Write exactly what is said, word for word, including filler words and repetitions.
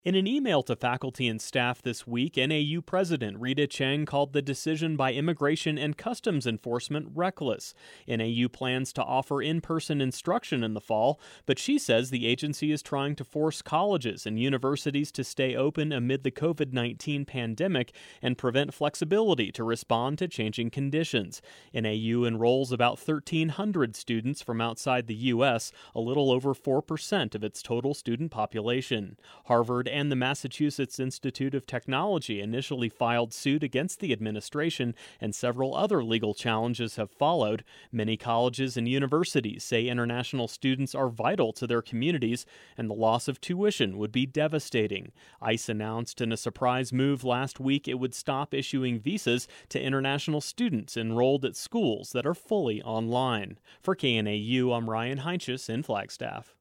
In an email to faculty and staff this week, N A U President Rita Cheng called the decision by Immigration and Customs Enforcement reckless. N A U plans to offer in-person instruction in the fall, but she says the agency is trying to force colleges and universities to stay open amid the covid nineteen pandemic and prevent flexibility to respond to changing conditions. N A U enrolls about thirteen hundred students from outside the U S, a little over four percent of its total student population. Harvard and the Massachusetts Institute of Technology initially filed suit against the administration, and several other legal challenges have followed. Many colleges and universities say international students are vital to their communities, and the loss of tuition would be devastating. ICE announced in a surprise move last week it would stop issuing visas to international students enrolled at schools that are fully online. For K N A U, I'm Ryan Heinches in Flagstaff.